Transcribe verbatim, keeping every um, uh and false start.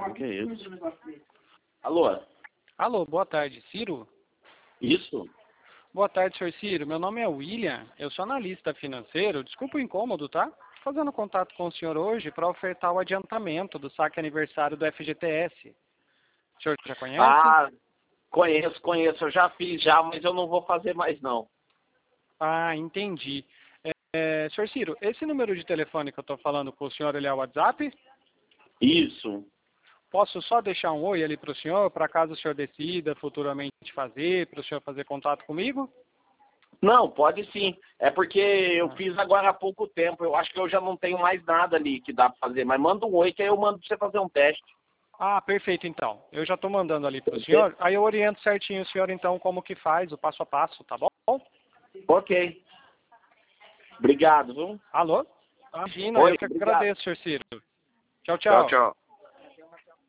O que é isso? Alô? Alô, boa tarde, Ciro? Isso? Boa tarde, senhor Ciro. Meu nome é William, eu sou analista financeiro. Desculpa o incômodo, tá? Tô fazendo contato com o senhor hoje para ofertar o adiantamento do saque aniversário do F G T S. O senhor já conhece? Ah, conheço, conheço. Eu já fiz já, mas eu não vou fazer mais não. Ah, entendi. É, é, senhor Ciro, esse número de telefone que eu estou falando com o senhor, ele é o WhatsApp? Isso. Posso só deixar um oi ali para o senhor, para caso o senhor decida futuramente fazer, para o senhor fazer contato comigo? Não, pode sim. É porque eu Ah. fiz agora há pouco tempo. Eu acho que eu já não tenho mais nada ali que dá para fazer. Mas manda um oi que aí eu mando para você fazer um teste. Ah, perfeito então. Eu já estou mandando ali para o senhor. Aí eu oriento certinho o senhor então como que faz, o passo a passo, tá bom? Ok. Obrigado, viu? Alô? Imagina, Oi, eu que obrigado. agradeço, senhor Ciro. Tchau, Tchau, tchau. tchau.